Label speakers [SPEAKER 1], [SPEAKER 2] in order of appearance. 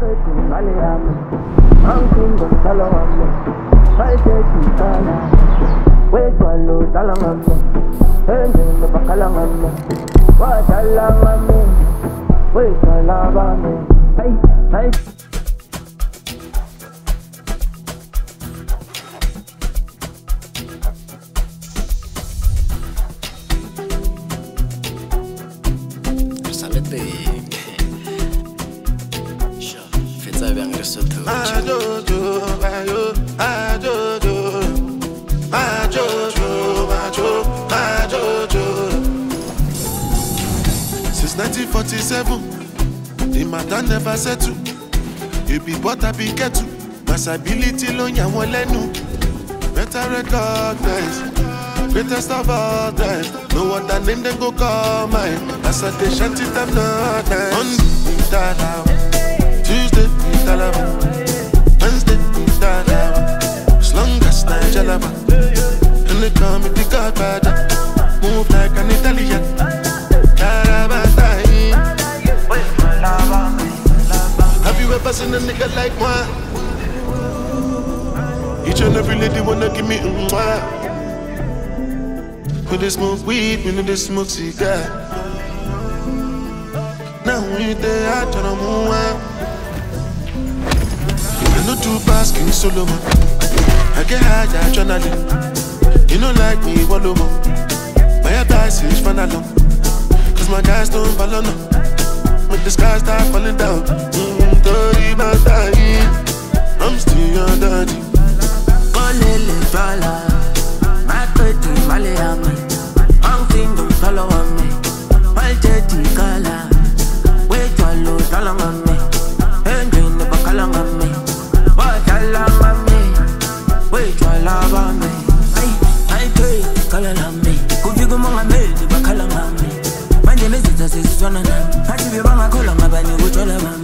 [SPEAKER 1] Since 1947, the matter never settle. You be what I be get to. Massability lo nyawo lenu. Better recognize, greatest of all time. No other name then go call mine. As I dey shanty them not nice. Monday, Dalawa. Tuesday, Dalawa. Wednesday, Dalawa. As long as Nigelaba. And they call me the Godfather. Move like an Italian. Have you ever seen a nigga like moi? Each and every lady wanna give me mwah. When they smoke weed, when they smoke cigar. Now we there, I turn on more. I know two pass, King Solomon. I get high, adrenaline. You know like me, wallow more. My advice is fun alone. Cause my guys don't follow no. Make the sky start falling down. Dirty my dying. I'm still on dirty.
[SPEAKER 2] Olele fala, my pretty Malayami. I'm don't follow on me. My dirty color. Wait your low dollar on me. And green the color on me. What I love on me. Wait your love on me. I pray, color on me. Could you go on me? The color on me. My name is Jesus, it's one of them. I give you my color, my band, you would all of them.